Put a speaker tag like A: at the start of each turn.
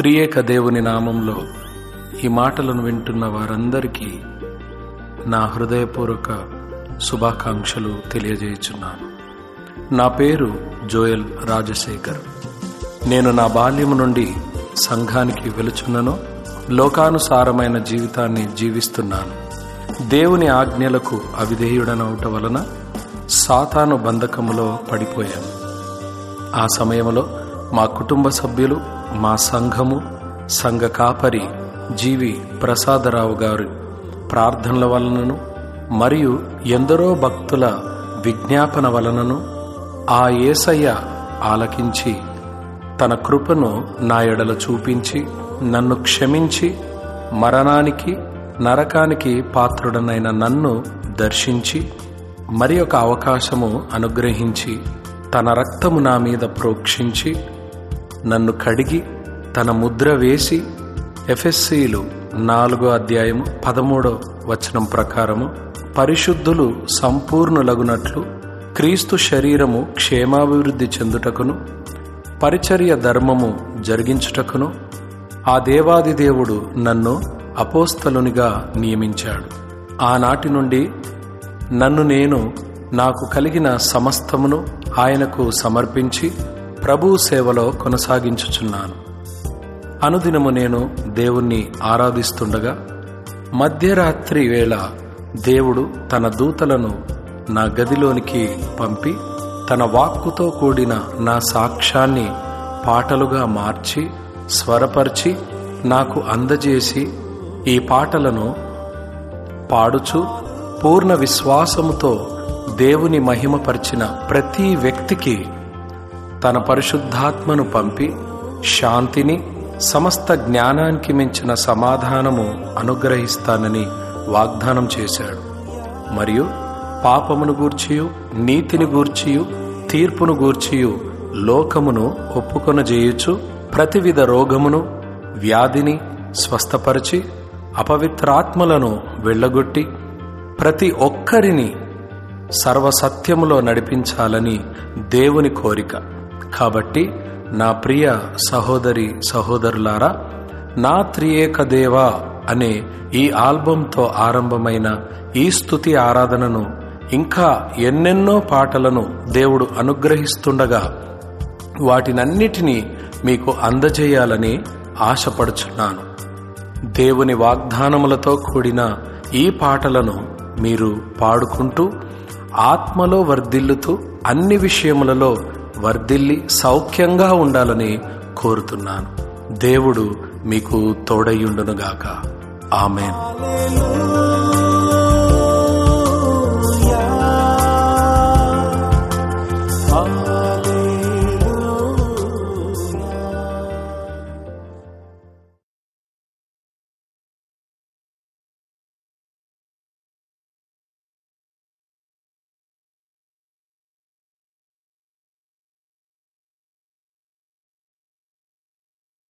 A: త్రియేక దేవుని నామంలో ఈ మాటలను వింటున్న వారందరికీ నా హృదయపూర్వక శుభాకాంక్షలు తెలియజేయుచున్నాను. నా పేరు జోయల్ రాజశేఖర్. నేను నా బాల్యము నుండి సంఘానికి వెలుచున్నను, లోకానుసారమైన జీవితాన్ని జీవిస్తున్నాను. దేవుని ఆజ్ఞలకు అవిధేయుడనవుట వలన సాతాను బంధకములో పడిపోయాను. ఆ సమయంలో మా కుటుంబ సభ్యులు, మా సంఘము, సంఘ కాపరి జీవి ప్రసాదరావు గారు ప్రార్థనల వలనను మరియు ఎందరో భక్తుల విజ్ఞాపన వలనను ఆ యేసయ్య ఆలకించి తన కృపను నా ఎడల చూపించి నన్ను క్షమించి మరణానికి నరకానికి పాత్రుడనైన నన్ను దర్శించి మరి ఒక అవకాశము అనుగ్రహించి తన రక్తము నా మీద ప్రోక్షించి నన్ను కడిగి తన ముద్ర వేసి ఎఫెసీయులు 4:13 ప్రకారము పరిశుద్ధులు సంపూర్ణులగునట్లు క్రీస్తు శరీరము క్షేమాభివృద్ధి చెందుటకును పరిచర్య ధర్మము జరిగించుటకును ఆ దేవాది దేవుడు నన్ను అపోస్తలునిగా నియమించాడు. ఆనాటి నుండి నన్ను నేను నాకు కలిగిన సమస్తమును ఆయనకు సమర్పించి ప్రభువు సేవలో కొనసాగించుచున్నాను. అనుదినము నేను దేవుణ్ణి ఆరాధిస్తుండగా మధ్యరాత్రి వేళ దేవుడు తన దూతలను నా గదిలోనికి పంపి తన వాక్కుతో కూడిన నా సాక్ష్యాన్ని పాటలుగా మార్చి స్వరపరిచి నాకు అందజేసి ఈ పాటలను పాడుచు పూర్ణ విశ్వాసముతో దేవుని మహిమపరిచిన ప్రతి వ్యక్తికి తన పరిశుద్ధాత్మను పంపి శాంతిని, సమస్త జ్ఞానానికి మించిన సమాధానము అనుగ్రహిస్తానని వాగ్దానం చేశాడు. మరియు పాపమును గూర్చియు నీతిని గూర్చియు తీర్పును గూర్చియు లోకమును ఒప్పుకొనజేయుచు ప్రతివిధ రోగమును వ్యాధిని స్వస్థపరిచి అపవిత్రాత్మలను వెళ్ళగొట్టి ప్రతి ఒక్కరిని సర్వసత్యములో నడిపించాలని దేవుని కోరిక. కాబట్టి నా ప్రియ సహోదరి సహోదరులారా, నా త్రియేక దేవా అనే ఈ ఆల్బంతో ఆరంభమైన ఈ స్తుతి ఆరాధనను ఇంకా ఎన్నెన్నో పాటలను దేవుడు అనుగ్రహిస్తుండగా వాటినన్నిటినీ మీకు అందజేయాలని ఆశపడుచున్నాను. దేవుని వాగ్దానములతో కూడిన ఈ పాటలను మీరు పాడుకుంటూ ఆత్మలో వర్ధిల్లుతూ అన్ని విషయములలో వర్ధిల్లి సౌఖ్యంగా ఉండాలని కోరుతున్నాను. దేవుడు మీకు తోడయ్యుండునుగాక. ఆమేన్.